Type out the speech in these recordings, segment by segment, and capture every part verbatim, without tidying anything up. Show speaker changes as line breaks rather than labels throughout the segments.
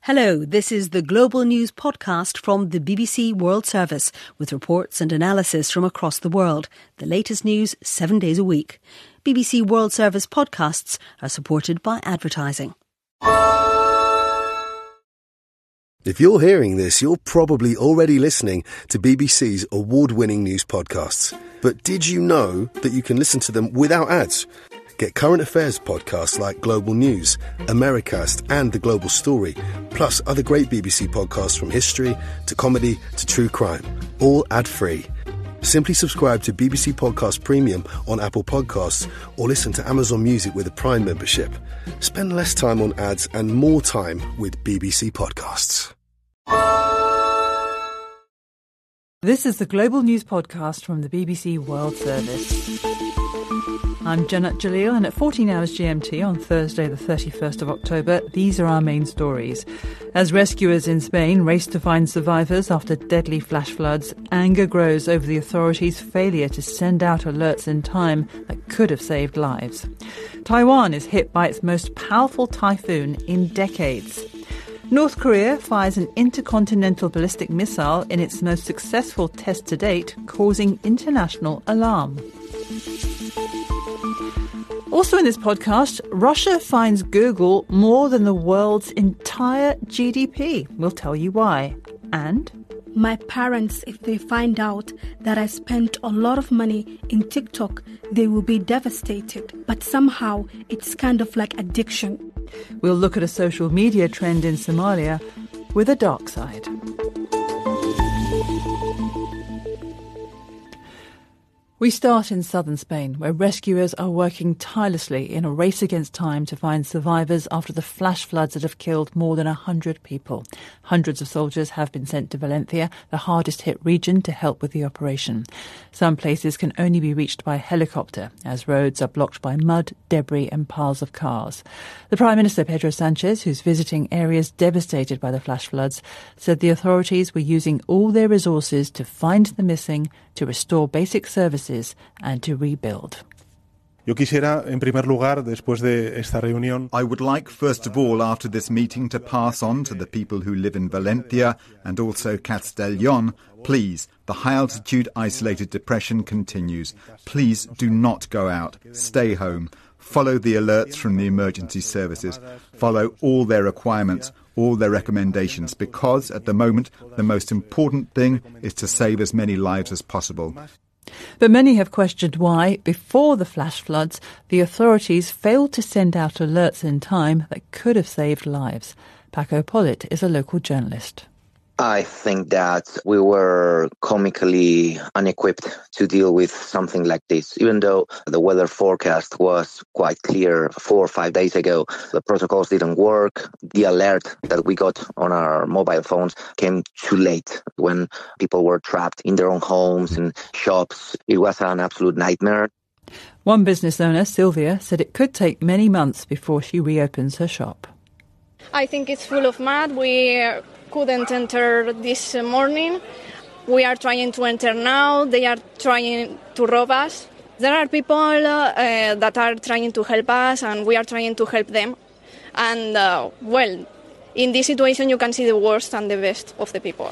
Hello, this is the Global News podcast from the B B C World Service with reports and analysis from across the world. The latest news seven days a week. B B C World Service podcasts are supported by advertising.
If you're hearing this, you're probably already listening to B B C's award-winning news podcasts. But did you know that you can listen to them without ads? Get current affairs podcasts like Global News, Americast and The Global Story, plus other great B B C podcasts from history to comedy to true crime, all ad-free. Simply subscribe to B B C Podcast Premium on Apple Podcasts or listen to Amazon Music with a Prime membership. Spend less time on ads and more time with B B C Podcasts.
This is the Global News Podcast from the B B C World Service. I'm Janat Jalil, and at fourteen hours G M T on Thursday the thirty-first of October, these are our main stories. As rescuers in Spain race to find survivors after deadly flash floods, anger grows over the authorities' failure to send out alerts in time that could have saved lives. Taiwan is hit by its most powerful typhoon in decades. North Korea fires an intercontinental ballistic missile in its most successful test to date, causing international alarm. Also in this podcast, Russia finds Google more than the world's entire G D P. We'll tell you why. And
my parents, if they find out that I spent a lot of money in TikTok, they will be devastated. But somehow it's kind of like addiction.
We'll look at a social media trend in Somalia with a dark side. We start in southern Spain, where rescuers are working tirelessly in a race against time to find survivors after the flash floods that have killed more than one hundred people. Hundreds of soldiers have been sent to Valencia, the hardest hit region, to help with the operation. Some places can only be reached by helicopter, as roads are blocked by mud, debris and piles of cars. The Prime Minister, Pedro Sanchez, who's visiting areas devastated by the flash floods, said the authorities were using all their resources to find the missing, to restore basic services and to rebuild.
Yo quisiera, en primer lugar, después de esta reunión,
I would like, first of all, after this meeting, to pass on to the people who live in Valencia and also Castellón, please, the high-altitude isolated depression continues. Please do not go out. Stay home. Follow the alerts from the emergency services. Follow all their requirements, all their recommendations, because at the moment the most important thing is to save as many lives as possible.
But many have questioned why, before the flash floods, the authorities failed to send out alerts in time that could have saved lives. Paco Pollitt is a local journalist.
I think that we were comically unequipped to deal with something like this. Even though the weather forecast was quite clear four or five days ago, the protocols didn't work. The alert that we got on our mobile phones came too late when people were trapped in their own homes and shops. It was an absolute nightmare.
One business owner, Sylvia, said it could take many months before she reopens her shop.
I think it's full of mud. We couldn't enter this morning. We are trying to enter now. They are trying to rob us. There are people uh, that are trying to help us, and we are trying to help them. And, uh, well, in this situation, you can see the worst and the best of the people.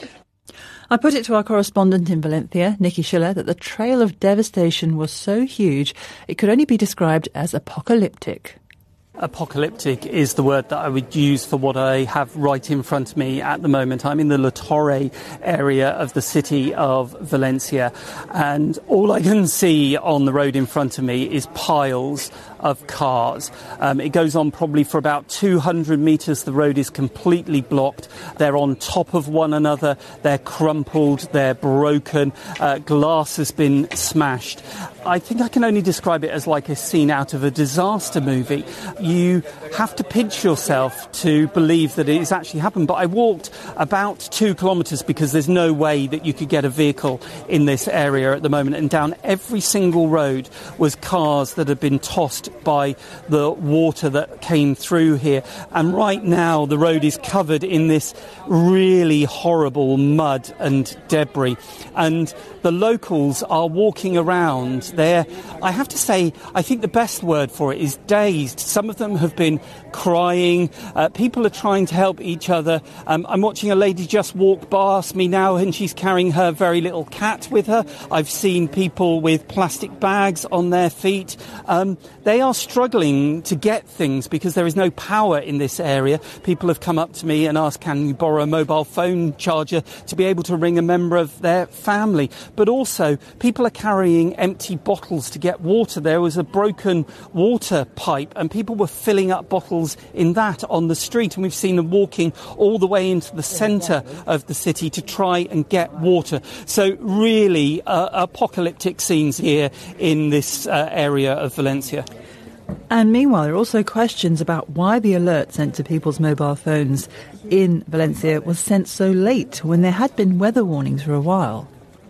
I put it to our correspondent in Valencia, Nikki Schiller, that the trail of devastation was so huge it could only be described as apocalyptic.
Apocalyptic is the word that I would use for what I have right in front of me at the moment. I'm in the La Torre area of the city of Valencia, and all I can see on the road in front of me is piles of cars. Um, it goes on probably for about two hundred metres. The road is completely blocked. They're on top of one another. They're crumpled. They're broken. Uh, glass has been smashed. I think I can only describe it as like a scene out of a disaster movie. You have to pinch yourself to believe that it has actually happened. But I walked about two kilometres because there's no way that you could get a vehicle in this area at the moment. And down every single road was cars that had been tossed by the water that came through here. And right now the road is covered in this really horrible mud and debris. And the locals are walking around there. I have to say, I think the best word for it is dazed. Some of of them have been crying. Uh, people are trying to help each other. Um, I'm watching a lady just walk past me now, and she's carrying her very little cat with her. I've seen people with plastic bags on their feet. Um, they are struggling to get things because there is no power in this area. People have come up to me and asked, can you borrow a mobile phone charger to be able to ring a member of their family? But also, people are carrying empty bottles to get water. There was a broken water pipe and people were filling up bottles in that on the street, and we've seen them walking all the way into the centre of the city to try and get water. So really uh, apocalyptic scenes here in this uh, area of Valencia.
And meanwhile, there are also questions about why the alert sent to people's mobile phones in Valencia was sent so late when there had been weather warnings for a while.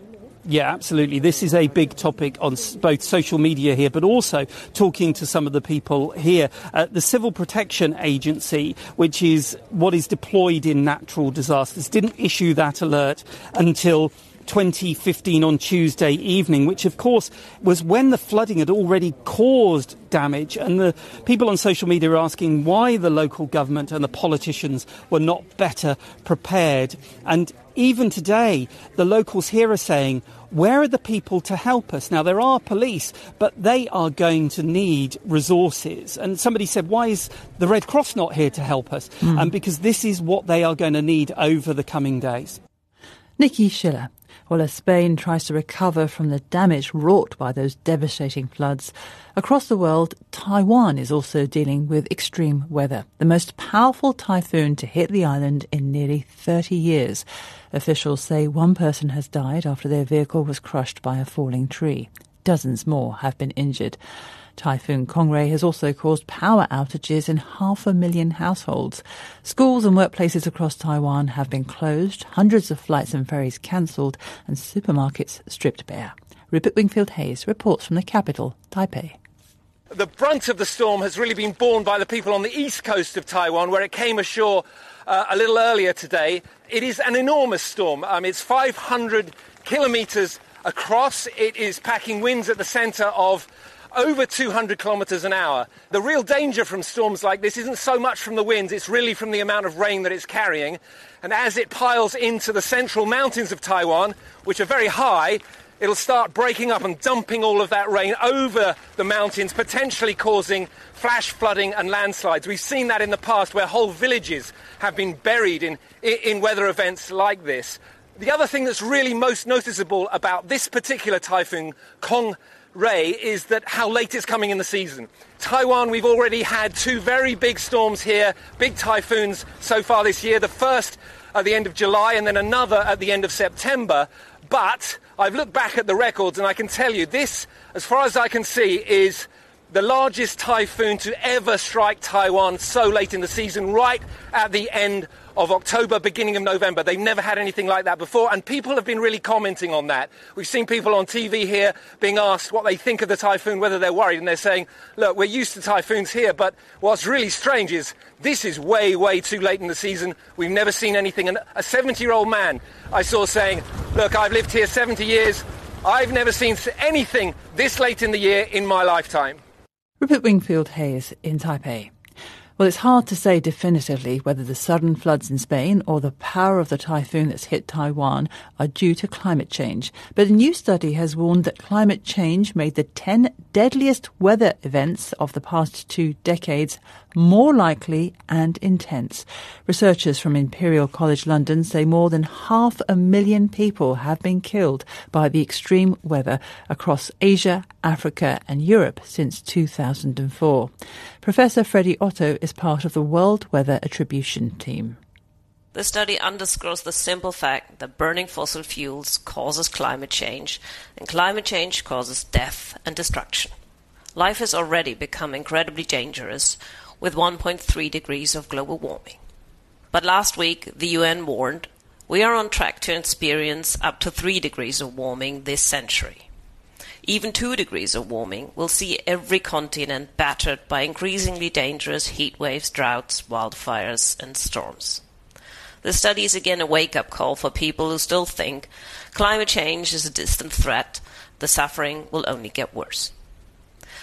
Yeah, absolutely. This is a big topic on both social media here, but also talking to some of the people here. Uh, the Civil Protection Agency, which is what is deployed in natural disasters, didn't issue that alert until twenty fifteen on Tuesday evening, which of course was when the flooding had already caused damage, and the people on social media are asking why the local government and the politicians were not better prepared. And even today, the locals here are saying, where are the people to help us? Now, there are police, but they are going to need resources. And somebody said, why is the Red Cross not here to help us? Mm. And because this is what they are going to need over the coming days.
Nikki Schiller. Well, as Spain tries to recover from the damage wrought by those devastating floods, across the world, Taiwan is also dealing with extreme weather, the most powerful typhoon to hit the island in nearly thirty years. Officials say one person has died after their vehicle was crushed by a falling tree. Dozens more have been injured. Typhoon Kongray has also caused power outages in half a million households. Schools and workplaces across Taiwan have been closed, hundreds of flights and ferries cancelled, and supermarkets stripped bare. Rupert Wingfield-Hayes reports from the capital, Taipei.
The brunt of the storm has really been borne by the people on the east coast of Taiwan, where it came ashore uh, a little earlier today. It is an enormous storm. Um, it's five hundred kilometres across. It is packing winds at the centre of over two hundred kilometres an hour. The real danger from storms like this isn't so much from the winds, it's really from the amount of rain that it's carrying. And as it piles into the central mountains of Taiwan, which are very high, it'll start breaking up and dumping all of that rain over the mountains, potentially causing flash flooding and landslides. We've seen that in the past where whole villages have been buried in, in weather events like this. The other thing that's really most noticeable about this particular typhoon, Kong Ray, is that how late it's coming in the season. Taiwan, we've already had two very big storms here, big typhoons so far this year, the first at the end of July and then another at the end of September. But I've looked back at the records and I can tell you this, as far as I can see, is the largest typhoon to ever strike Taiwan so late in the season, right at the end of October, beginning of November. They've never had anything like that before, and people have been really commenting on that. We've seen people on T V here being asked what they think of the typhoon, whether they're worried, and they're saying, look, we're used to typhoons here, but what's really strange is this is way, way too late in the season. We've never seen anything. And a seventy-year-old man I saw saying, look, I've lived here seventy years. I've never seen anything this late in the year in my lifetime.
Rupert Wingfield-Hayes in Taipei. Well, it's hard to say definitively whether the sudden floods in Spain or the power of the typhoon that's hit Taiwan are due to climate change. But a new study has warned that climate change made the ten deadliest weather events of the past two decades more likely and intense. Researchers from Imperial College London say more than half a million people have been killed by the extreme weather across Asia, Africa and Europe since two thousand four. Professor Freddie Otto is part of the World Weather Attribution team.
The study underscores the simple fact that burning fossil fuels causes climate change, and climate change causes death and destruction. Life has already become incredibly dangerous, with one point three degrees of global warming. But last week, the U N warned, we are on track to experience up to three degrees of warming this century. Even two degrees of warming will see every continent battered by increasingly dangerous heat waves, droughts, wildfires and storms. The study is again a wake-up call for people who still think climate change is a distant threat. The suffering will only get worse.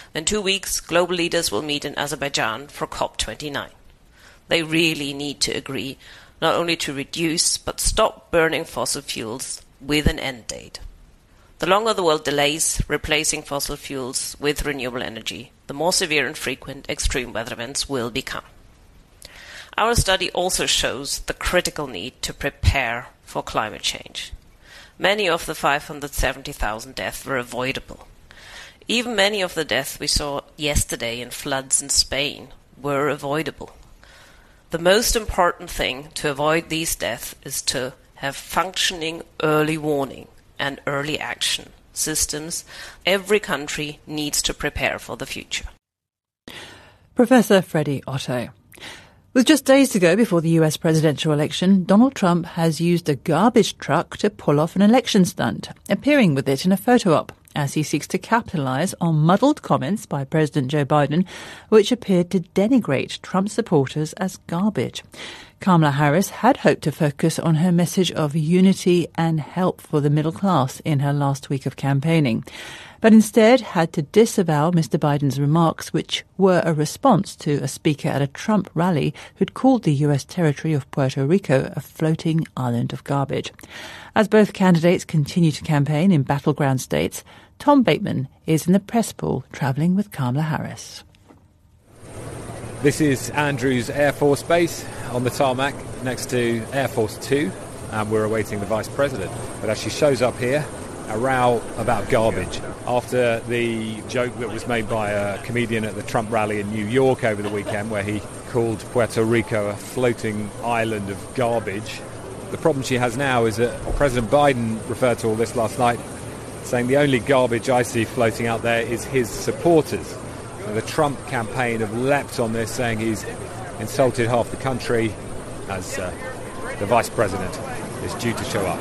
In two weeks, global leaders will meet in Azerbaijan for COP twenty-nine. They really need to agree not only to reduce but stop burning fossil fuels with an end date. The longer the world delays replacing fossil fuels with renewable energy, the more severe and frequent extreme weather events will become. Our study also shows the critical need to prepare for climate change. Many of the five hundred seventy thousand deaths were avoidable. Even many of the deaths we saw yesterday in floods in Spain were avoidable. The most important thing to avoid these deaths is to have functioning early warning and early action systems. Every country needs to prepare for the future.
Professor Freddie Otto. With just days to go before the U S presidential election, Donald Trump has used a garbage truck to pull off an election stunt, appearing with it in a photo op, as he seeks to capitalise on muddled comments by President Joe Biden, which appeared to denigrate Trump supporters as garbage. Kamala Harris had hoped to focus on her message of unity and help for the middle class in her last week of campaigning, but instead had to disavow Mister Biden's remarks, which were a response to a speaker at a Trump rally who'd called the U S territory of Puerto Rico a floating island of garbage. As both candidates continue to campaign in battleground states, Tom Bateman is in the press pool travelling with Kamala Harris.
This is Andrews Air Force Base on the tarmac next to Air Force Two, and we're awaiting the Vice President. But as she shows up here, a row about garbage after the joke that was made by a comedian at the Trump rally in New York over the weekend, where he called Puerto Rico a floating island of garbage. The problem she has now is that President Biden referred to all this last night, saying the only garbage I see floating out there is his supporters. And the Trump campaign have leapt on this, saying he's insulted half the country as uh, the Vice President is due to show up.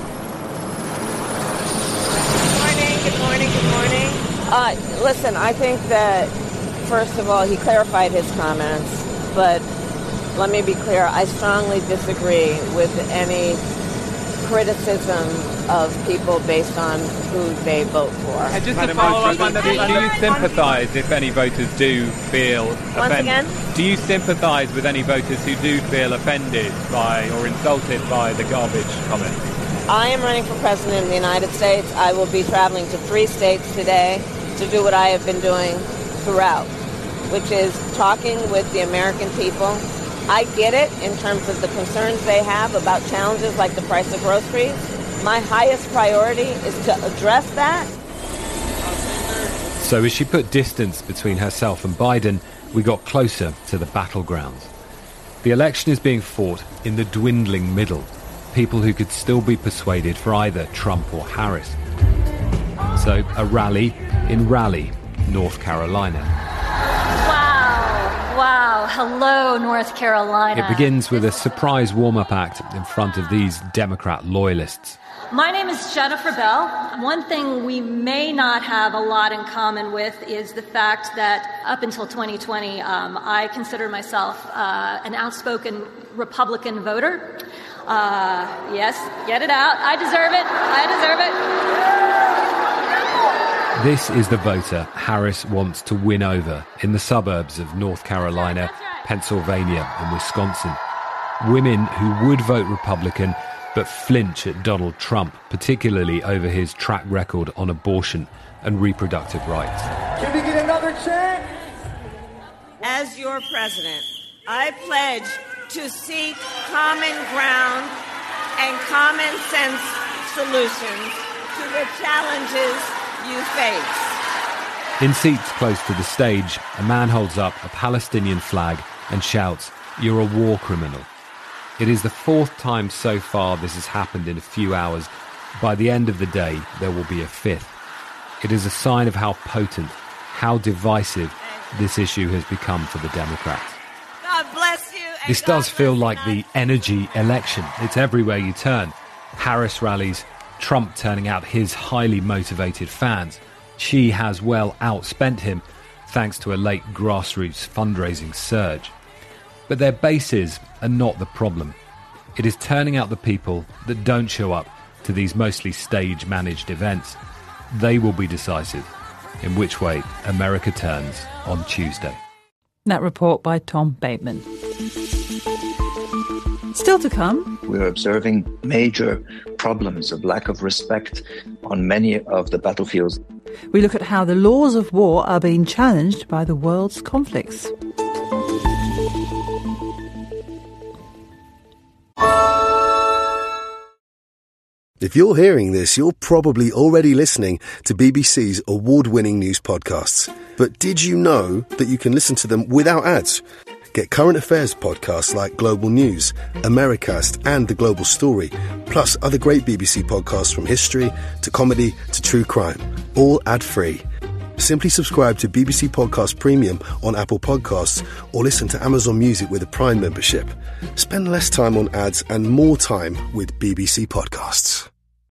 Good morning, good morning, good morning. Uh, listen, I think that, first of all, he clarified his comments, but let me be clear, I strongly disagree with any criticism of people based on who they vote for.
And just to follow up on the, do, do you sympathise if any voters do feel offended?
Once again?
Do you sympathise with any voters who do feel offended by or insulted by the garbage comment?
I am running for president of the United States. I will be traveling to three states today to do what I have been doing throughout, which is talking with the American people. I get it in terms of the concerns they have about challenges like the price of groceries. My highest priority is to address that.
So as she put distance between herself and Biden, we got closer to the battlegrounds. The election is being fought in the dwindling middle, people who could still be persuaded for either Trump or Harris. So a rally in Raleigh, North Carolina.
Wow, hello, North Carolina.
It begins with a surprise warm-up act in front of these Democrat loyalists.
My name is Jennifer Bell. One thing we may not have a lot in common with is the fact that up until twenty twenty, um, I considered myself uh, an outspoken Republican voter. Uh, yes, get it out. I deserve it. I deserve it.
This is the voter Harris wants to win over in the suburbs of North Carolina, Pennsylvania and Wisconsin. Women who would vote Republican but flinch at Donald Trump, particularly over his track record on abortion and reproductive rights.
Can we get another chance?
As your president, I pledge to seek common ground and common sense solutions to the challenges you face.
In seats close to the stage, a man holds up a Palestinian flag and shouts, "You're a war criminal." It is the fourth time so far this has happened in a few hours. By the end of the day, there will be a fifth. It is a sign of how potent, how divisive this issue has become for the Democrats.
God bless you.
This does feel like the energy election. It's everywhere you turn. Harris rallies, Trump turning out his highly motivated fans. She has well outspent him, thanks to a late grassroots fundraising surge. But their bases are not the problem. It is turning out the people that don't show up to these mostly stage-managed events. They will be decisive. in which way America turns on Tuesday.
That report by Tom Bateman. Still to come.
We're observing major problems of lack of respect on many of the battlefields.
We look at how the laws of war are being challenged by the world's conflicts.
If you're hearing this, you're probably already listening to B B C's award-winning news podcasts. But did you know that you can listen to them without ads? Get current affairs podcasts like Global News, Americast and The Global Story, plus other great B B C podcasts from history to comedy to true crime, all ad-free. Simply subscribe to B B C Podcast Premium on Apple Podcasts or listen to Amazon Music with a Prime membership. Spend less time on ads and more time with B B C Podcasts.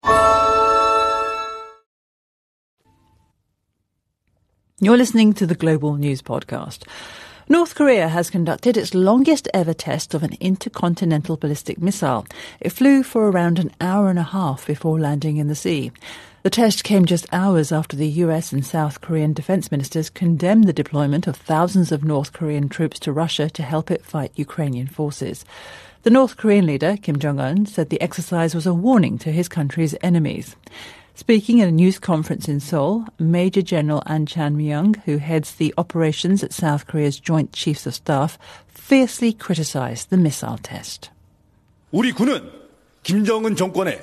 You're listening to the Global News Podcast. North Korea has conducted its longest ever test of an intercontinental ballistic missile. It flew for around an hour and a half before landing in the sea. The test came just hours after the U S and South Korean defense ministers condemned the deployment of thousands of North Korean troops to Russia to help it fight Ukrainian forces. The North Korean leader, Kim Jong-un, said the exercise was a warning to his country's enemies. Speaking at a news conference in Seoul, Major General An Chan-myung, who heads the operations at South Korea's Joint Chiefs of Staff, fiercely criticized the missile test.
우리 군은 김정은 정권의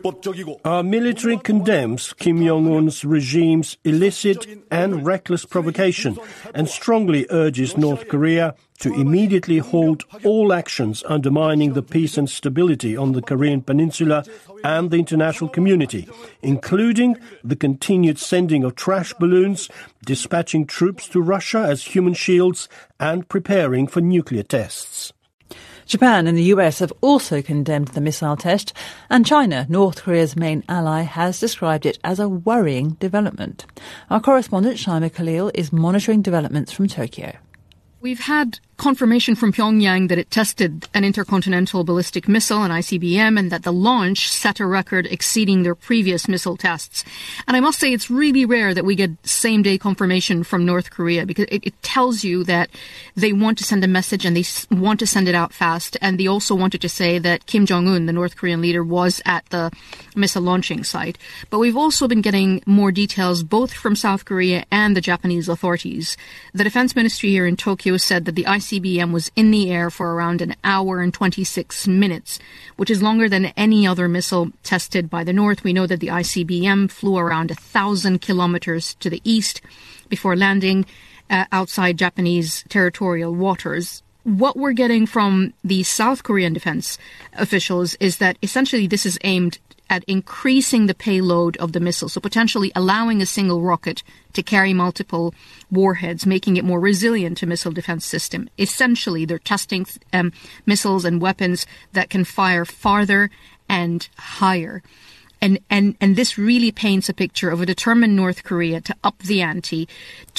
Our military condemns Kim Jong-un's regime's illicit and reckless provocation and strongly urges North Korea to immediately halt all actions undermining the peace and stability on the Korean peninsula and the international community, including the continued sending of trash balloons, dispatching troops to Russia as human shields, and preparing for nuclear tests.
Japan and the U S have also condemned the missile test, and China, North Korea's main ally, has described it as a worrying development. Our correspondent, Shaima Khalil, is monitoring developments from Tokyo.
We've had confirmation from Pyongyang that it tested an intercontinental ballistic missile, an I C B M, and that the launch set a record exceeding their previous missile tests. And I must say it's really rare that we get same-day confirmation from North Korea, because it, it tells you that they want to send a message and they want to send it out fast. And they also wanted to say that Kim Jong-un, the North Korean leader, was at the missile launching site. But we've also been getting more details both from South Korea and the Japanese authorities. The Defense Ministry here in Tokyo said that the I C B M was in the air for around an hour and twenty-six minutes, which is longer than any other missile tested by the North. We know that the I C B M flew around a thousand kilometers to the east before landing uh, outside Japanese territorial waters. What we're getting from the South Korean defense officials is that essentially this is aimed at increasing the payload of the missile, so potentially allowing a single rocket to carry multiple warheads, making it more resilient to missile defense system. Essentially, they're testing um, missiles and weapons that can fire farther and higher. And, and, and this really paints a picture of a determined North Korea to up the ante,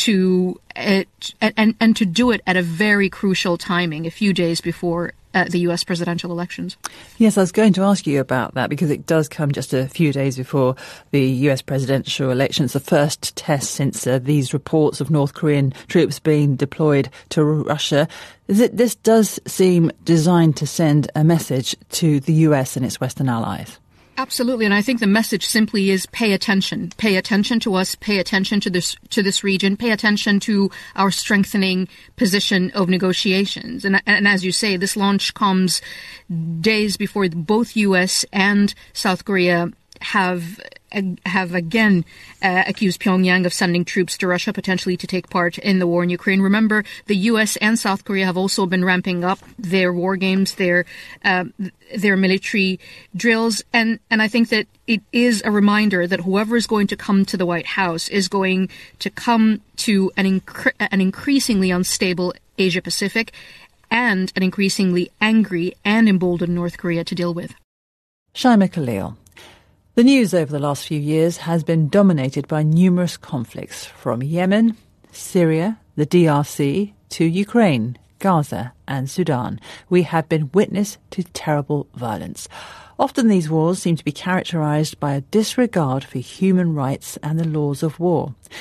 to uh, and, and to do it at a very crucial timing, a few days before Uh, the U S presidential elections.
Yes, I was going to ask you about that because it does come just a few days before the U S presidential elections, the first test since uh, these reports of North Korean troops being deployed to Russia. Is it, this does seem designed to send a message to the U S and its Western allies.
Absolutely, and I think the message simply is pay attention. Pay attention to us, pay attention to this to this region, pay attention to our strengthening position of negotiations. And, and as you say, this launch comes days before both U S and South Korea have have again uh, accused Pyongyang of sending troops to Russia, potentially to take part in the war in Ukraine. Remember, the U S and South Korea have also been ramping up their war games, their uh, their military drills, and and I think that it is a reminder that whoever is going to come to the White House is going to come to an incre- an increasingly unstable Asia Pacific and an increasingly angry and emboldened North Korea to deal with.
Shaima Khalil. The news over the last few years has been dominated by numerous conflicts, from Yemen, Syria, the D R C, to Ukraine, Gaza and Sudan. We have been witness to terrible violence. Often these wars seem to be characterized by a disregard for human rights and the laws of war.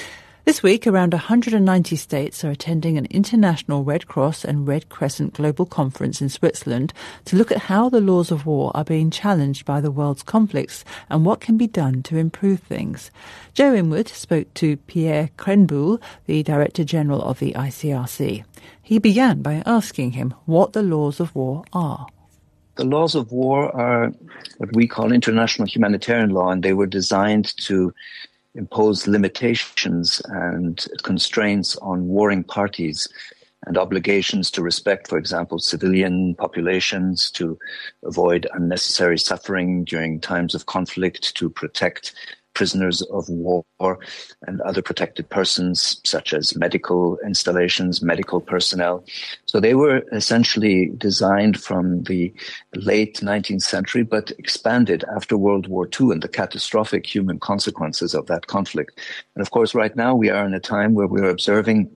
This week, around one hundred ninety states are attending an international Red Cross and Red Crescent Global Conference in Switzerland to look at how the laws of war are being challenged by the world's conflicts and what can be done to improve things. Joe Inwood spoke to Pierre Krenbuhl, the Director General of the I C R C. He began by asking him what the laws of war are.
The laws of war are what we call international humanitarian law, and they were designed to impose limitations and constraints on warring parties and obligations to respect, for example, civilian populations, to avoid unnecessary suffering during times of conflict, to protect prisoners of war and other protected persons, such as medical installations, medical personnel. So they were essentially designed from the late nineteenth century, but expanded after World War Two and the catastrophic human consequences of that conflict. And of course, right now we are in a time where we're observing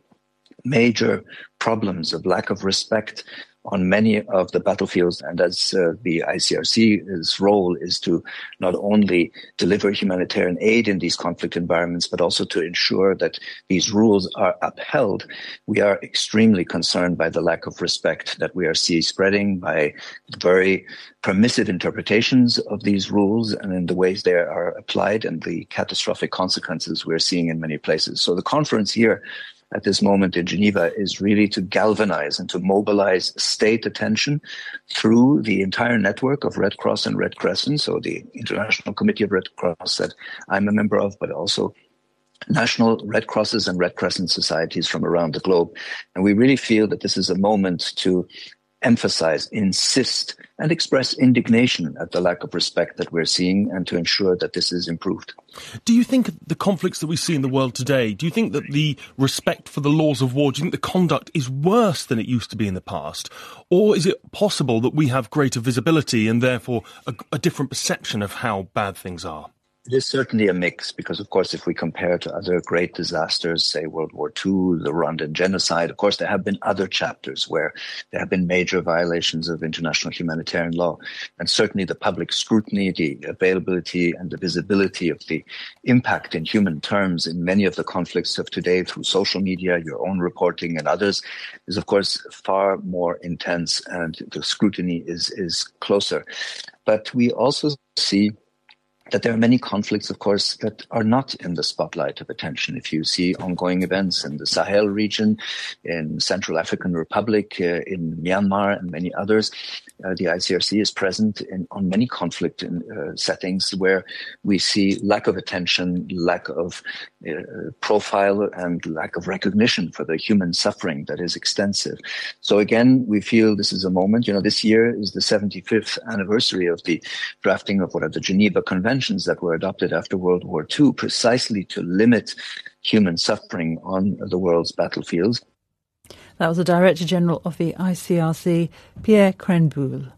major problems of lack of respect on many of the battlefields, and as uh, the I C R C's role is to not only deliver humanitarian aid in these conflict environments, but also to ensure that these rules are upheld. We are extremely concerned by the lack of respect that we are seeing spreading, by very permissive interpretations of these rules and in the ways they are applied, and the catastrophic consequences we're seeing in many places. So the conference here at this moment in Geneva is really to galvanize and to mobilize state attention through the entire network of Red Cross and Red Crescent, so the International Committee of Red Cross that I'm a member of, but also national Red Crosses and Red Crescent societies from around the globe. And we really feel that this is a moment to emphasize, insist, and express indignation at the lack of respect that we're seeing, and to ensure that this is improved.
Do you think the conflicts that we see in the world today, do you think that the respect for the laws of war, do you think the conduct is worse than it used to be in the past? Or is it possible that we have greater visibility and therefore a, a different perception of how bad things are?
It is certainly a mix, because, of course, if we compare to other great disasters, say World War Two, the Rwandan genocide, of course, there have been other chapters where there have been major violations of international humanitarian law. And certainly the public scrutiny, the availability and the visibility of the impact in human terms in many of the conflicts of today through social media, your own reporting and others, is, of course, far more intense, and the scrutiny is, is closer. But we also see that there are many conflicts, of course, that are not in the spotlight of attention. If you see ongoing events in the Sahel region, in Central African Republic, uh, in Myanmar, and many others, uh, the I C R C is present in, on many conflict in, uh, settings where we see lack of attention, lack of uh, profile, and lack of recognition for the human suffering that is extensive. So again, we feel this is a moment. You know, this year is the seventy-fifth anniversary of the drafting of what are the Geneva Conventions that were adopted after World War Two, precisely to limit human suffering on the world's battlefields.
That was the Director General of the I C R C, Pierre Krenbuhl.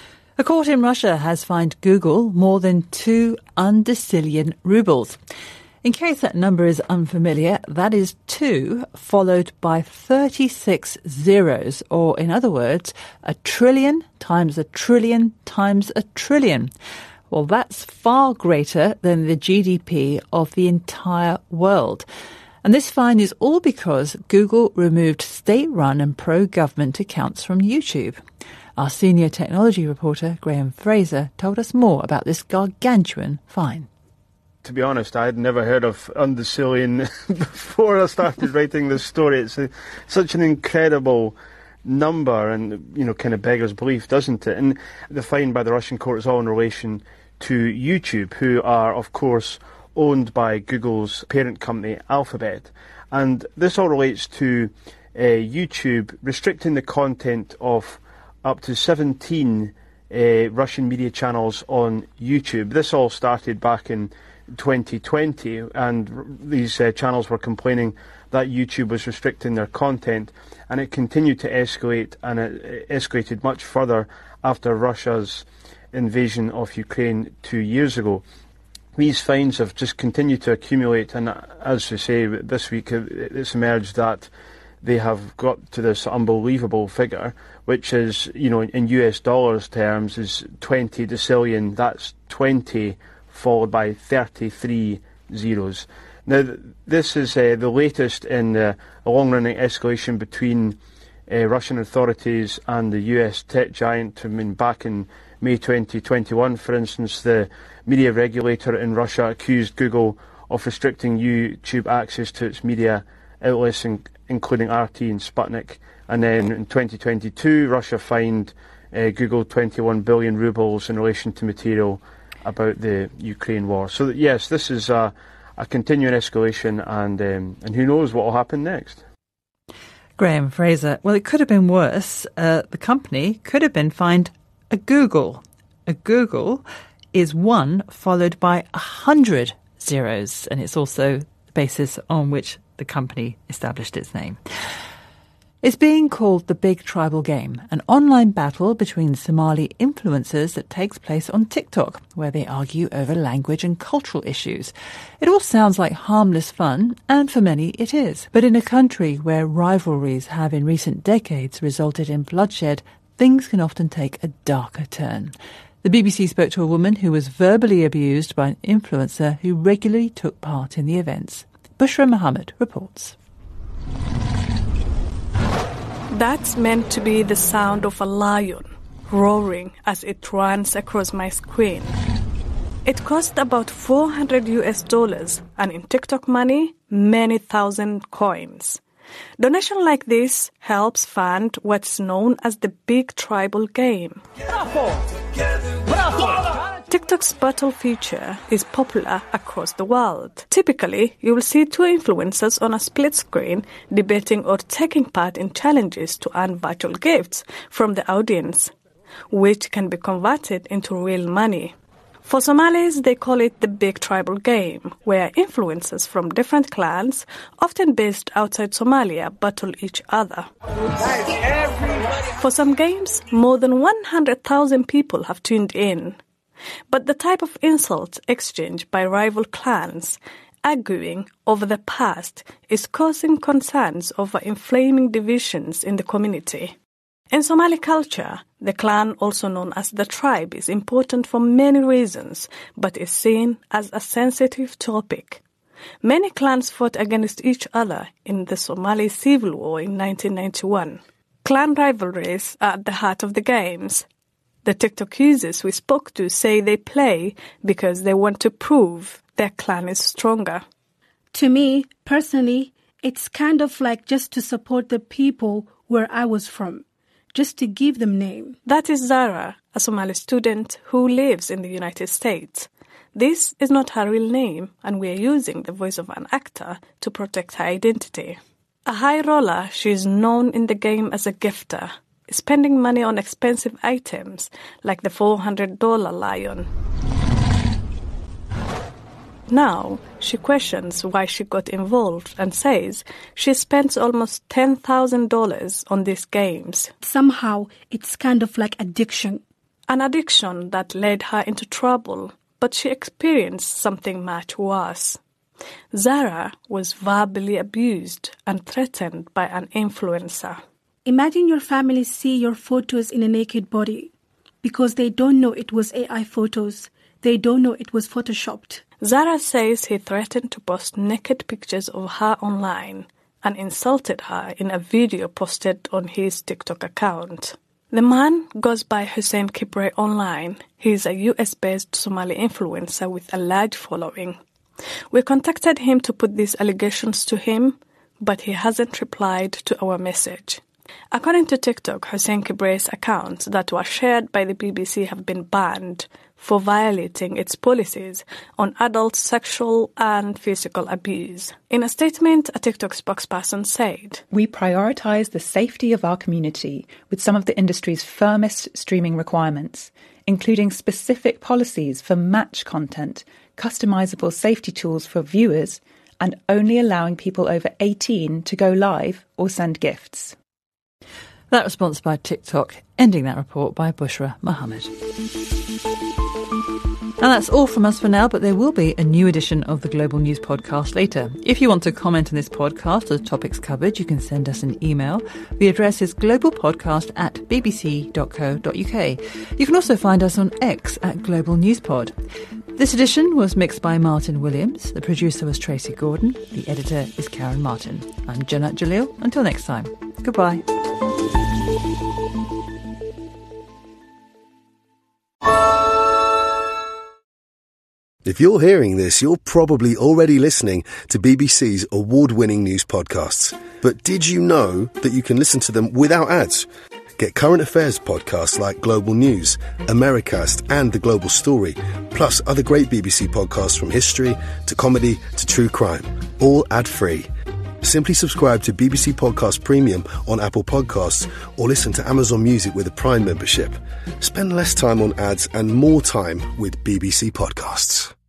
A court in Russia has fined Google more than two undecillion rubles. In case that number is unfamiliar, that is two followed by thirty-six zeros, or in other words, a trillion times a trillion times a trillion. Well, that's far greater than the G D P of the entire world. And this fine is all because Google removed state-run and pro-government accounts from YouTube. Our senior technology reporter, Graham Fraser, told us more about this gargantuan fine.
To be honest, I had never heard of undecillion before I started writing this story. It's a, such an incredible number, and, you know, kind of beggars belief, doesn't it? And the fine by the Russian court is all in relation to YouTube, who are, of course, owned by Google's parent company, Alphabet. And this all relates to uh, YouTube restricting the content of up to seventeen uh, Russian media channels on YouTube. This all started back in twenty twenty, and these uh, channels were complaining that YouTube was restricting their content, and it continued to escalate, and it escalated much further after Russia's invasion of Ukraine two years ago. These fines have just continued to accumulate, and as we say, this week it's emerged that they have got to this unbelievable figure, which is, you know, in U S dollars terms, is twenty decillion. That's twenty followed by thirty-three zeros. Now, th- this is uh, the latest in uh, a long-running escalation between uh, Russian authorities and the U S tech giant. I mean, back in May twenty twenty-one, for instance, the media regulator in Russia accused Google of restricting YouTube access to its media outlets, in- including R T and Sputnik. And then in twenty twenty-two, Russia fined uh, Google twenty-one billion rubles in relation to material about the Ukraine war. So, that, yes, this is a, a continuing escalation, and um, and who knows what will happen next.
Graham Fraser. Well, it could have been worse. Uh, the company could have been fined a Google. A Google is one followed by a hundred zeros, and it's also the basis on which the company established its name. It's being called the Big Tribal Game, an online battle between Somali influencers that takes place on TikTok, where they argue over language and cultural issues. It all sounds like harmless fun, and for many it is. But in a country where rivalries have in recent decades resulted in bloodshed, things can often take a darker turn. The B B C spoke to a woman who was verbally abused by an influencer who regularly took part in the events. Bushra Mohammed reports.
That's meant to be the sound of a lion roaring as it runs across my screen. It cost about four hundred US dollars, and in TikTok money, many thousand coins. Donation like this helps fund what's known as the Big Tribal Game. TikTok's battle feature is popular across the world. Typically, you will see two influencers on a split screen debating or taking part in challenges to earn virtual gifts from the audience, which can be converted into real money. For Somalis, they call it the Big Tribal Game, where influencers from different clans, often based outside Somalia, battle each other. For some games, more than one hundred thousand people have tuned in. But the type of insults exchanged by rival clans, arguing over the past, is causing concerns over inflaming divisions in the community. In Somali culture, the clan, also known as the tribe, is important for many reasons, but is seen as a sensitive topic. Many clans fought against each other in the Somali Civil War in nineteen ninety-one. Clan rivalries are at the heart of the games. The TikTok users we spoke to say they play because they want to prove their clan is stronger.
To me, personally, it's kind of like just to support the people where I was from, just to give them name.
That is Zara, a Somali student who lives in the United States. This is not her real name, and we are using the voice of an actor to protect her identity. A high roller, she is known in the game as a gifter, spending money on expensive items like the four hundred dollars lion. Now, she questions why she got involved and says she spends almost ten thousand dollars on these games.
Somehow, it's kind of like addiction.
An addiction that led her into trouble, but she experienced something much worse. Zara was verbally abused and threatened by an influencer.
Imagine your family see your photos in a naked body. Because they don't know it was A I photos. They don't know it was photoshopped.
Zara says he threatened to post naked pictures of her online and insulted her in a video posted on his TikTok account. The man goes by Hussein Kibre online. He is a U S-based Somali influencer with a large following. We contacted him to put these allegations to him, but he hasn't replied to our message. According to TikTok, Hussein Kibre's accounts that were shared by the B B C have been banned for violating its policies on adult sexual and physical abuse. In a statement, a TikTok spokesperson said,
"We prioritize the safety of our community with some of the industry's firmest streaming requirements, including specific policies for match content, customizable safety tools for viewers, and only allowing people over eighteen to go live or send gifts."
That response by TikTok, ending that report by Bushra Mohammed. And that's all from us for now, but there will be a new edition of the Global News Podcast later. If you want to comment on this podcast or the topics covered, you can send us an email. The address is globalpodcast at bbc dot co dot uk. You can also find us on X at Global News Pod. This edition was mixed by Martin Williams. The producer was Tracy Gordon. The editor is Karen Martin. I'm Janat Jalil. Until next time, goodbye.
If you're hearing this, you're probably already listening to B B C's award-winning news podcasts. But did you know that you can listen to them without ads? Get current affairs podcasts like Global News, Americast and The Global Story, plus other great B B C podcasts from history to comedy to true crime, all ad-free. Simply subscribe to B B C Podcast Premium on Apple Podcasts or listen to Amazon Music with a Prime membership. Spend less time on ads and more time with B B C Podcasts.